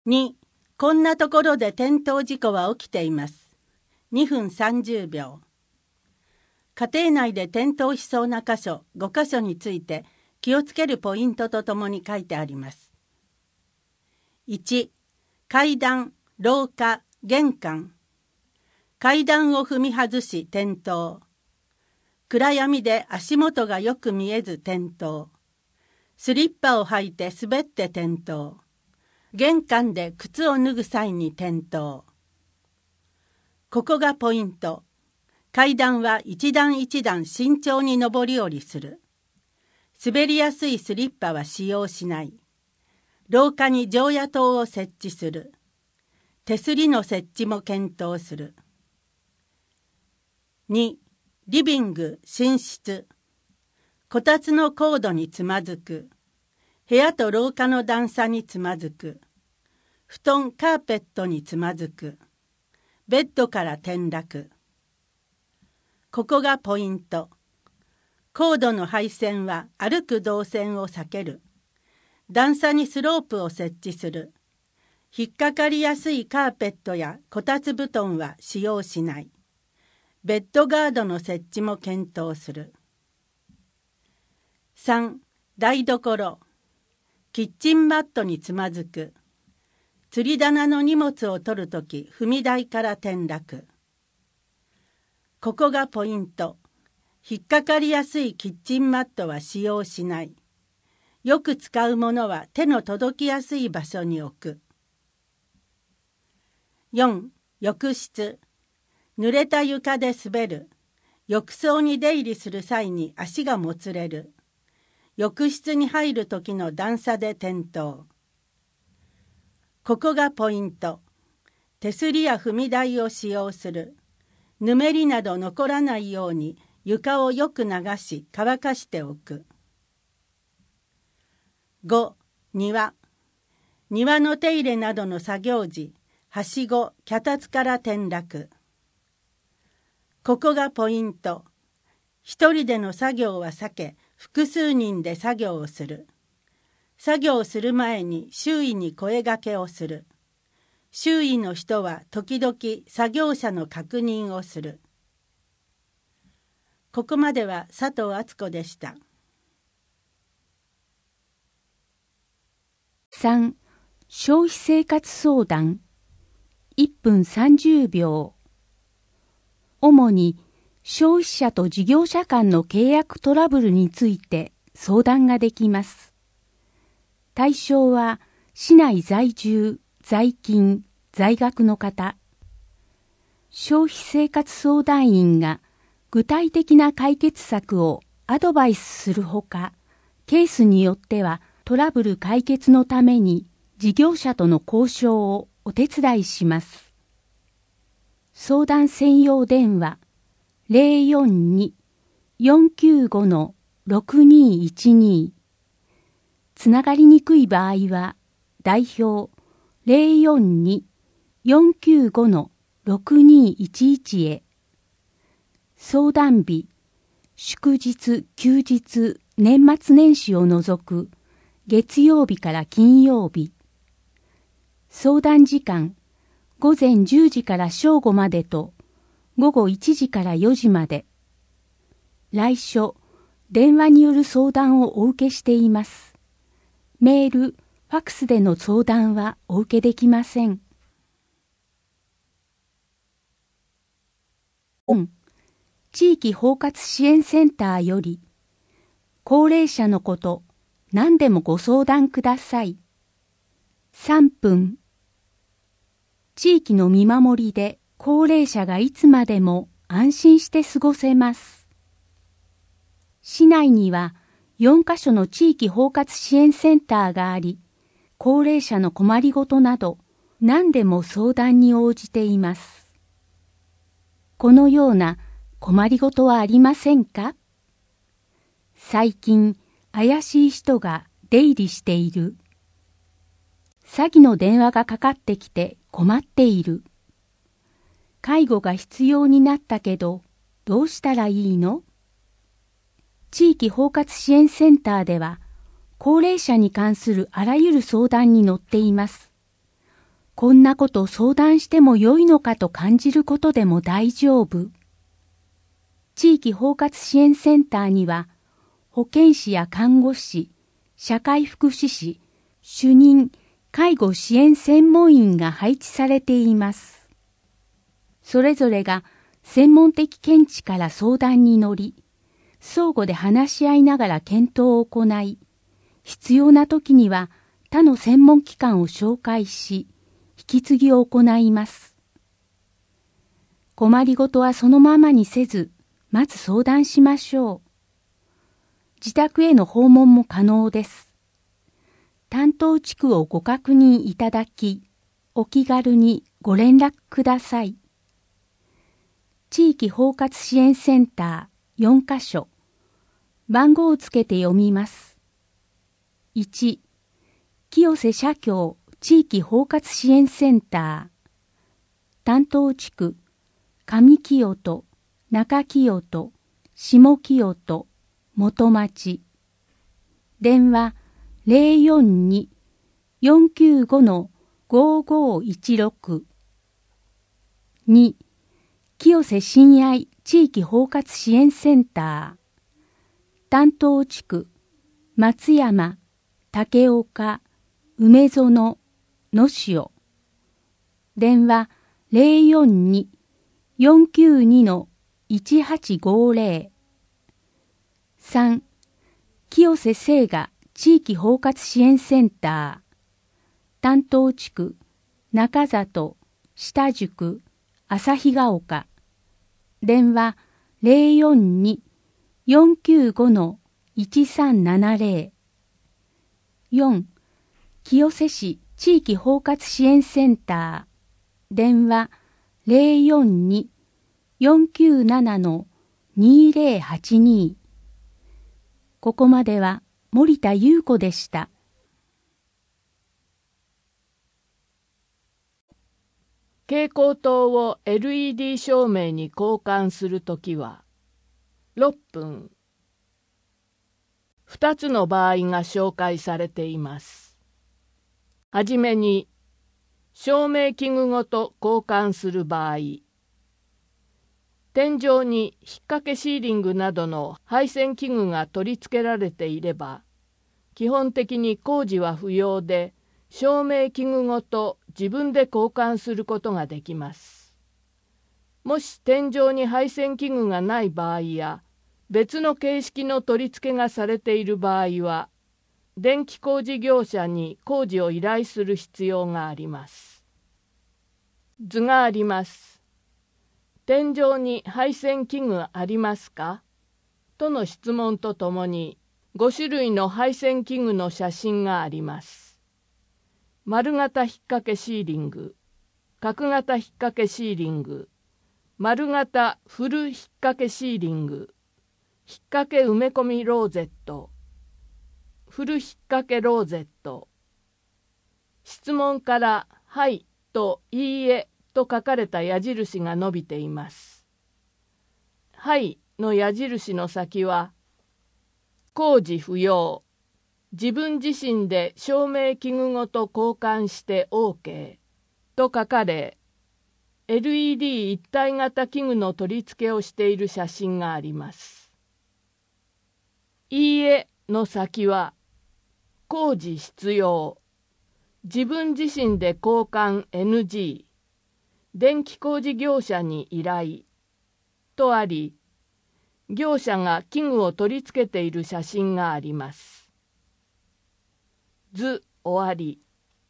2、こんなところで転倒事故は起きています。2分30秒。家庭内で転倒しそうな箇所5箇所について気をつけるポイントとともに書いてあります。1、階段、廊下、玄関。階段を踏み外し転倒。暗闇で足元がよく見えず転倒。スリッパを履いて滑って転倒。玄関で靴を脱ぐ際に転倒。ここがポイント。階段は一段一段慎重に上り下りする。滑りやすいスリッパは使用しない。廊下に常夜灯を設置する。手すりの設置も検討する。2、リビング、寝室。こたつのコードにつまずく。部屋と廊下の段差につまずく。布団、カーペットにつまずく。ベッドから転落。ここがポイント。コードの配線は歩く動線を避ける。段差にスロープを設置する。引っかかりやすいカーペットやこたつ布団は使用しない。ベッドガードの設置も検討する。3、台所。キッチンマットにつまずく。吊り棚の荷物を取るとき踏み台から転落。ここがポイント。引っかかりやすいキッチンマットは使用しない。よく使うものは手の届きやすい場所に置く。4、浴室。濡れた床で滑る。浴槽に出入りする際に足がもつれる。浴室に入る時の段差で転倒。ここがポイント。手すりや踏み台を使用する。ぬめりなど残らないように床をよく流し乾かしておく。5、庭。庭の手入れなどの作業時、はしご、脚立から転落。ここがポイント。一人での作業は避け、複数人で作業をする。作業をする前に周囲に声掛けをする。周囲の人は時々作業者の確認をする。ここまでは佐藤敦子でした。 3、消費生活相談。1分30秒。主に消費者と事業者間の契約トラブルについて相談ができます。対象は市内在住、在勤、在学の方。消費生活相談員が具体的な解決策をアドバイスするほか、ケースによってはトラブル解決のために事業者との交渉をお手伝いします。相談専用電話 042-495-6212。つながりにくい場合は代表 042-495-6211 へ。相談日、祝日、休日、年末年始を除く月曜日から金曜日。相談時間、午前10時から正午までと午後1時から4時まで。来所、電話による相談をお受けしています。メール、ファクスでの相談はお受けできません。地域包括支援センターより、高齢者のこと、何でもご相談ください。3分。地域の見守りで高齢者がいつまでも安心して過ごせます。市内には4カ所の地域包括支援センターがあり、高齢者の困りごとなど何でも相談に応じています。このような困りごとはありませんか？最近怪しい人が出入りしている。詐欺の電話がかかってきて困っている。介護が必要になったけどどうしたらいいの？地域包括支援センターでは高齢者に関するあらゆる相談に乗っています。 こんなこと相談してもよいのかと感じることでも大丈夫。地域包括支援センターには、保健師や看護師、社会福祉士、主任、介護支援専門員が配置されています。それぞれが専門的見地から相談に乗り、相互で話し合いながら検討を行い、必要な時には他の専門機関を紹介し、引き継ぎを行います。困りごとはそのままにせず、まず相談しましょう。自宅への訪問も可能です。担当地区をご確認いただき、お気軽にご連絡ください。地域包括支援センター4カ所。番号をつけて読みます。1、清瀬社協地域包括支援センター。担当地区、上清戸、中清戸、下清戸、元町。電話042-495-5516。2、清瀬親愛地域包括支援センター。担当地区、松山、竹岡、梅園、野潮。電話042-492-1850。3、清瀬聖雅地域包括支援センター。担当地区、中里、下宿、旭ヶ丘。電話042-495-1370。4、清瀬市地域包括支援センター。電話042-497-2082。ここまでは森田優子でした。 蛍光灯を LED 照明に交換するときは6分。2つの場合が紹介されています。はじめに、照明器具ごと交換する場合、天井に引っ掛けシーリングなどの配線器具が取り付けられていれば、基本的に工事は不要で、照明器具ごと自分で交換することができます。もし天井に配線器具がない場合や、別の形式の取り付けがされている場合は、電気工事業者に工事を依頼する必要があります。図があります。天井に配線器具ありますかとの質問とともに、5種類の配線器具の写真があります。丸型引っ掛けシーリング、角型引っ掛けシーリング、丸型フル引っ掛けシーリング、引っ掛け埋め込みローゼット、フル引っ掛けローゼット。質問から「はい」と「いいえ」と書かれた矢印が伸びています。はいの矢印の先は、工事不要、自分自身で照明器具ごと交換して OK と書かれ、LED 一体型器具の取り付けをしている写真があります。いいえの先は、工事必要、自分自身で交換 NG、電気工事業者に依頼とあり、業者が器具を取り付けている写真があります。図終わり。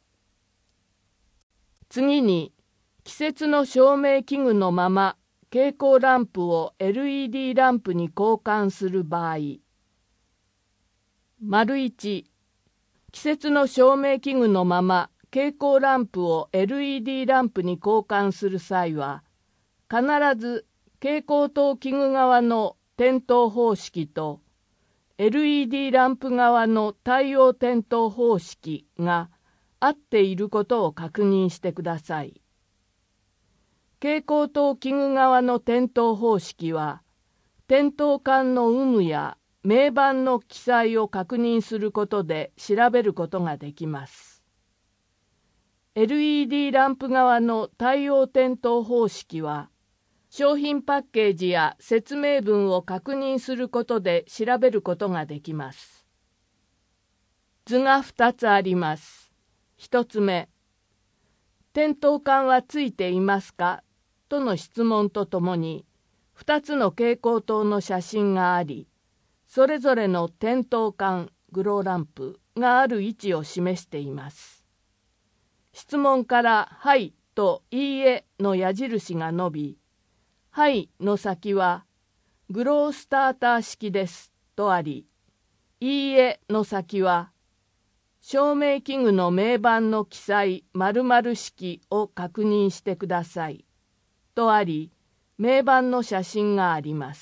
次に、季節の照明器具のまま蛍光ランプを LED ランプに交換する場合。1、季節の照明器具のまま蛍光ランプを LED ランプに交換する際は、必ず蛍光灯器具側の点灯方式と LED ランプ側の対応点灯方式が合っていることを確認してください。蛍光灯器具側の点灯方式は、点灯管の有無や銘板の記載を確認することで調べることができます。 LED ランプ側の対応点灯方式は、商品パッケージや説明文を確認することで調べることができます。図が2つあります。1つ目、点灯管はついていますかとの質問とともに、2つの蛍光灯の写真があり、それぞれの点灯管、グローランプがある位置を示しています。質問から「はい」と「いいえ」の矢印が伸び、「はい」の先は「グロースターター式です」とあり、「いいえ」の先は「照明器具の名板の記載〇〇式を確認してください」とあり、名板の写真があります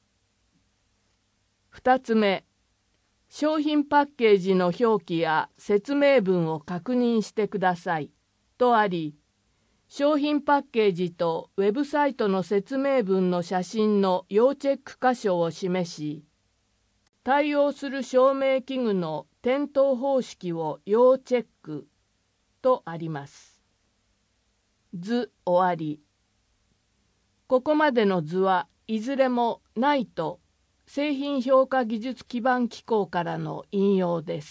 。2つ目、商品パッケージの表記や説明文を確認してくださいとあり、商品パッケージとウェブサイトの説明文の写真の要チェック箇所を示し、対応する照明器具の点灯方式を要チェックとあります。図終わり。ここまでの図はいずれもNITE製品評価技術基盤機構からの引用です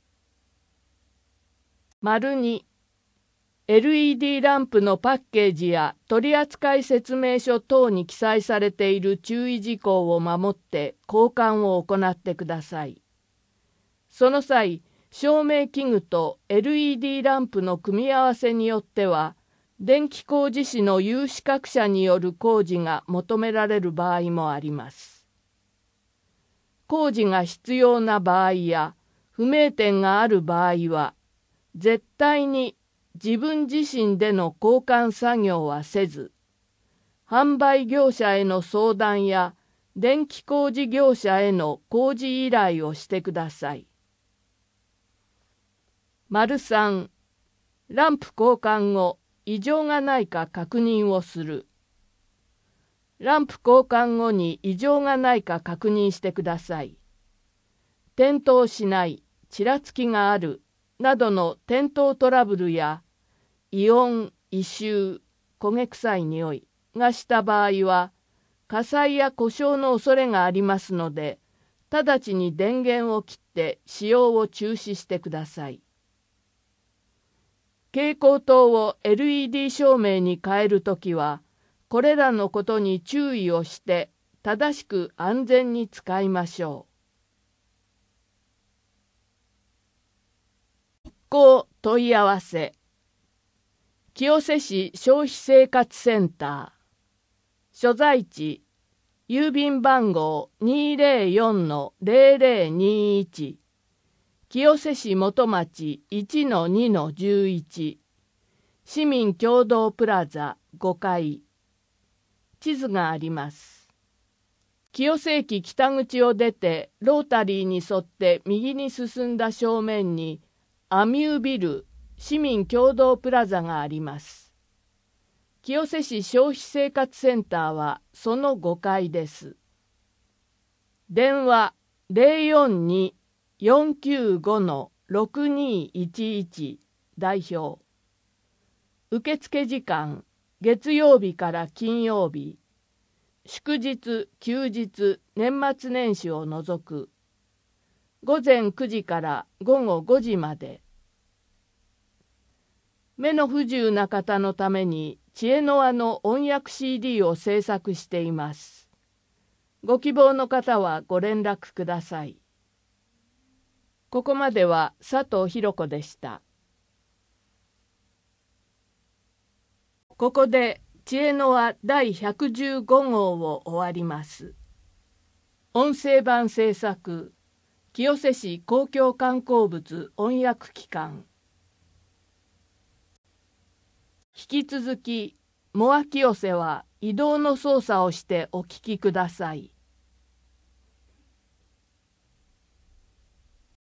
。2、LED ランプのパッケージや取扱説明書等に記載されている注意事項を守って交換を行ってください。その際、照明器具と LED ランプの組み合わせによっては、電気工事士の有資格者による工事が求められる場合もあります。工事が必要な場合や不明点がある場合は、絶対に自分自身での交換作業はせず、販売業者への相談や電気工事業者への工事依頼をしてください。3、ランプ交換後、異常がないか確認をする。ランプ交換後に異常がないか確認してください。点灯しない、ちらつきがある、などの点灯トラブルや、異音、異臭、焦げ臭い匂いがした場合は、火災や故障の恐れがありますので、直ちに電源を切って使用を中止してください。蛍光灯を LED 照明に変えるときは、これらのことに注意をして正しく安全に使いましょう。一項問い合わせ。清瀬市消費生活センター。所在地、郵便番号 204-0021。清瀬市元町 1-2-11。市民共同プラザ5階。地図があります。清瀬駅北口を出てロータリーに沿って右に進んだ正面にアミュービル市民共同プラザがあります。清瀬市消費生活センターはその5階です。電話 042-495-6211 代表。受付時間月曜日から金曜日、祝日、休日、年末年始を除く。午前9時から午後5時まで。目の不自由な方のために知恵の輪の音訳 CD を制作しています。ご希望の方はご連絡ください。ここまでは佐藤ひろ子でした。ここで知恵の輪第115号を終わります。音声版制作、清瀬市公共観光物音訳機関。引き続き、モアキヨセは移動の操作をしてお聞きください。